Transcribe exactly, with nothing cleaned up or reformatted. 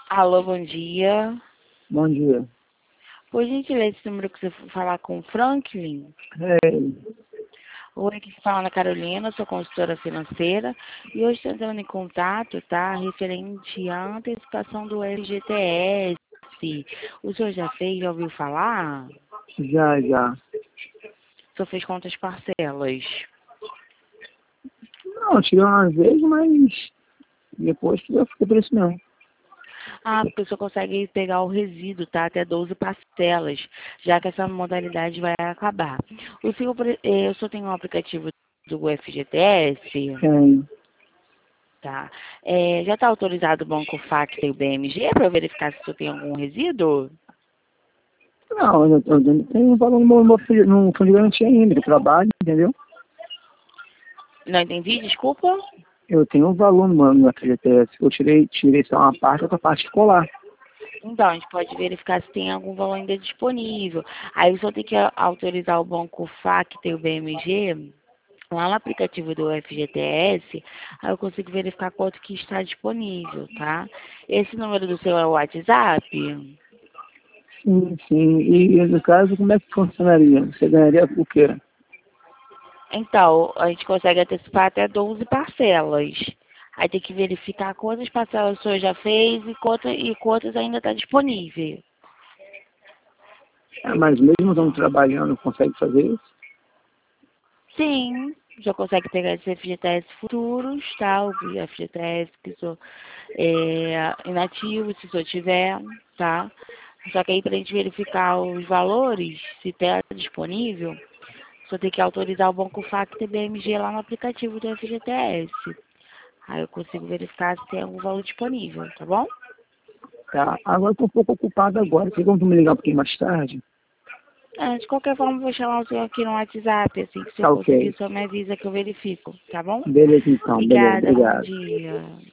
Alô, bom dia. Bom dia. Por gentileza, esse número que você for falar com o Franklin. É, Oi, aqui se fala Ana Carolina, sou consultora financeira e hoje estou entrando em contato, tá, referente à antecipação do F G T S. O senhor já fez, já ouviu falar? já, já. O senhor fez quantas parcelas? Não, tirei uma vez, mas depois eu fiquei por isso mesmo. Ah, porque o senhor consegue pegar o resíduo, tá? Até doze parcelas, já que essa modalidade vai acabar. O senhor, pre- eh, o senhor tem um aplicativo do F G T S? Tem. Tá. É, já está autorizado o Banco Facta e o B M G para verificar se o senhor tem algum resíduo? Não, eu, eu, eu tenho um valor no meu, meu filho, no fundo de garantia ainda, que eu trabalho, entendeu? Não entendi, desculpa. Eu tenho um valor no meu no F G T S. Eu tirei, tirei só uma parte, outra parte escolar. Então, a gente pode verificar se tem algum valor ainda disponível. Aí o senhor tem que a- autorizar o Banco Facta e o B M G lá no aplicativo do F G T S, aí eu consigo verificar quanto que está disponível, tá? Esse número do seu é o WhatsApp? Sim, sim. E no caso, como é que funcionaria? Você ganharia o quê? Então, a gente consegue antecipar até doze parcelas. Aí tem que verificar quantas parcelas o senhor já fez e, quanto, e quantas ainda está disponível. Ah, mas mesmo estando trabalhando, consegue fazer isso? Sim, já consegue pegar esses F G T S futuros, tá? O F G T S que sou é, inativo, se o senhor tiver, tá? Só que aí para a gente verificar os valores, se está disponível, só tem que autorizar o Banco Facta e B M G lá no aplicativo do F G T S. Aí eu consigo verificar se tem algum valor disponível, tá bom? Tá. Agora eu tô um pouco ocupado agora. Tem como tu me ligar um pouquinho mais tarde? É, de qualquer forma, eu vou chamar o senhor aqui no WhatsApp. Assim que o senhor Tá conseguir, ok. só me avisa que eu verifico, tá bom? Beleza então, beleza, Obrigada, bom obrigado. dia.